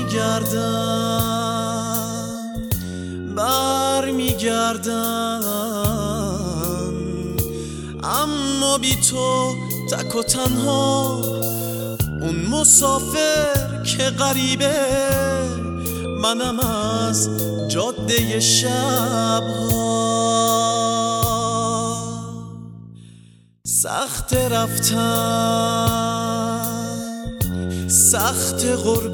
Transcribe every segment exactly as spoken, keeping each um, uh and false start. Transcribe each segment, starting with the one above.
برمیگردم برمیگردم اما بی تو تک و تنها، اون مسافر که غریبه، منم از جاده شبها. سخت رفتن، سخت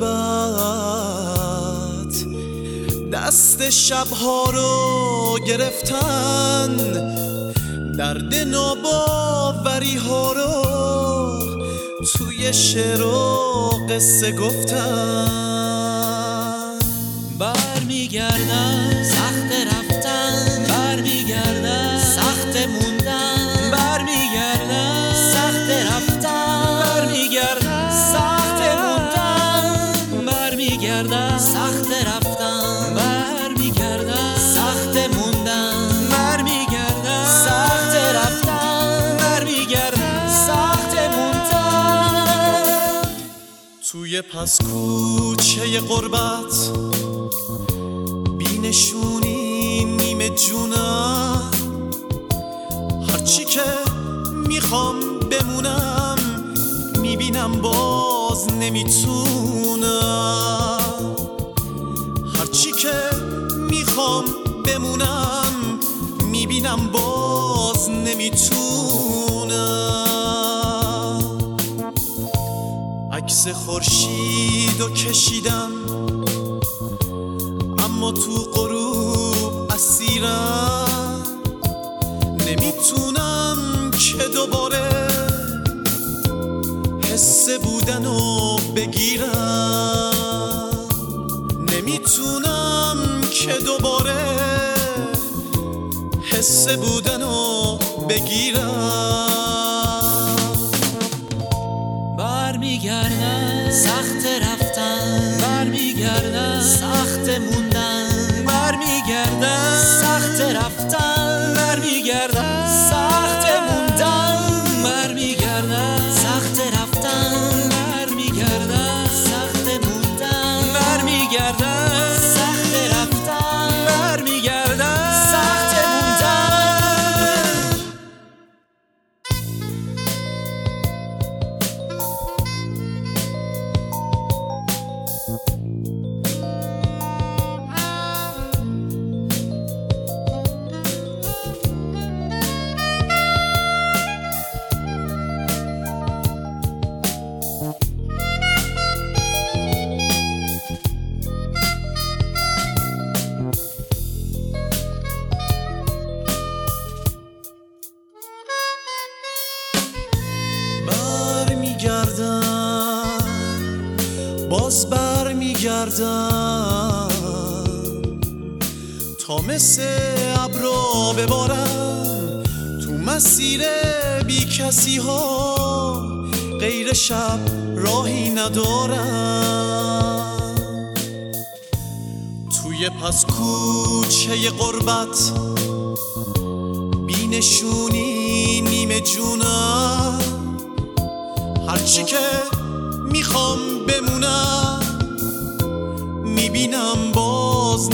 غربت، دست شبها رو گرفتن، درد ناباوری ها رو توی شعر و قصه گفتن. برمیگردم سخت رفتن، برمیگردم سخت موندن، برمیگردم سخت رفتن، برمیگردم سخت موندن، برمیگردم سخت رفتن، برمیگردم سخت موندن، برمیگردم سخت رفتن، برمیگردم سخت موندن. توی پس کوچه غربت بینشونی نیمه جونم، هرچی که میخوام بمونم میبینم باز نمیتونم، هرچی که میخوام بمونم میبینم باز نمیتونم. عکس خورشید رو کشیدم اما تو غروب اسیرم، نمیتونم که دوباره حس بودنو بگیرم، نمیتونم که دوباره حس بودنو بگیرم. برمیگردم سخت رفتن، برمیگردم سخت موندن، برمیگردم سخت رفتن، برمیگردم سخت موندن، برمیگردم سخت رفتن، برمیگردم سخت موندن، برمیگردم سخت رفتن، برمیگردم سخت موندن. برمیگردم باز برمیگردم تا مثل ابرا ببارم تو مسیر بی کسی ها، غیر شب راهی ندارم. توی پس کوچه غربت بینشونی نیمه جونم، هرچی که میخوام بمونم میبینم باز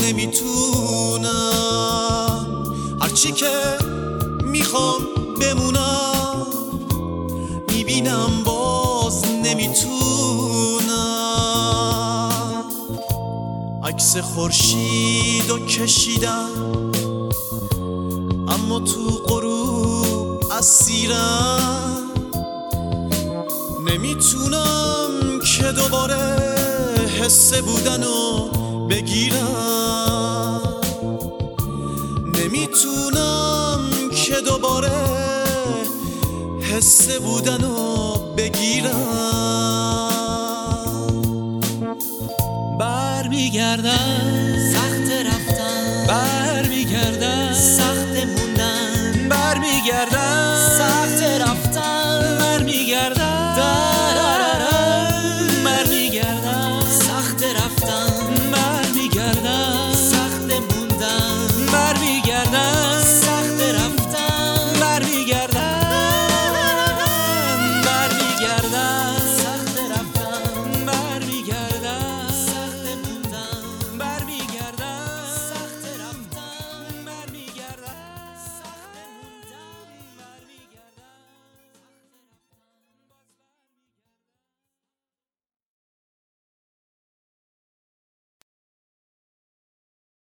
نمیتونم، هرچی که میخوام بمونم میبینم باز نمیتونم. عکس خورشید رو کشیدم اما تو غروب اسیرم، نمیتونم که دوباره حس بودنو بگیرم، نمیتونم که دوباره حس بودنو بگیرم. برمیگردم